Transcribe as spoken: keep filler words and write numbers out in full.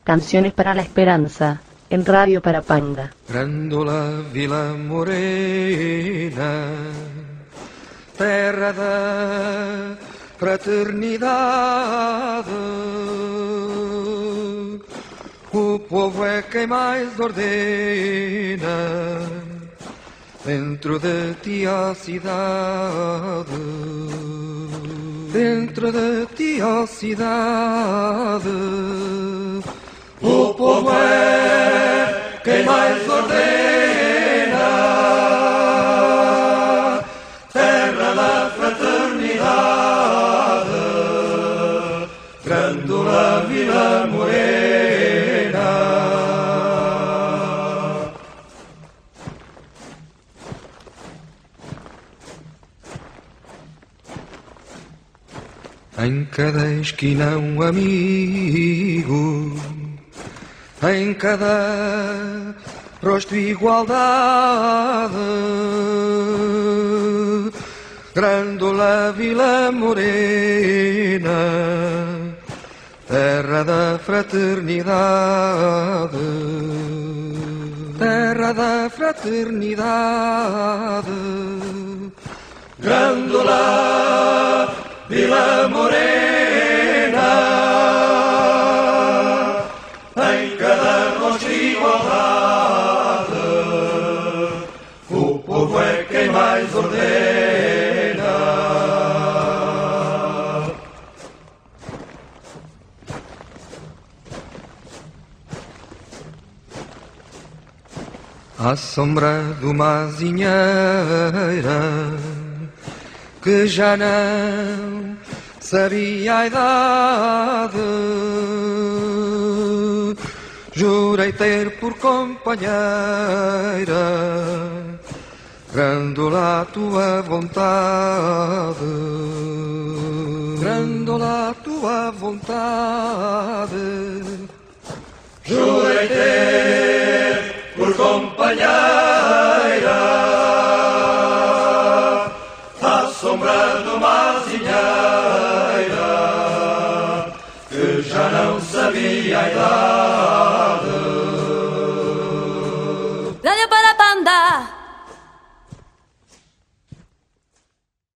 Canciones para la Esperanza, en Radio Parapanda. Grândola Vila Morena, terra da fraternidade, o povo é quem mais ordena dentro de ti a cidade, dentro de ti a cidade. O povo é quem mais ordena, terra da fraternidade, Grândola Vila Morena. Em cada esquina um amigo, em cada rosto igualdade, Grândola Vila Morena, terra da fraternidade, terra da fraternidade, Grândola Vila Morena. Em cada rosto igualdade, o povo é quem mais ordena. À sombra de uma azinheira que já não sabia a idade, jurei ter por companheira Grândola a tua vontade, Grândola a tua vontade. Jurei ter por companheira à sombra do mar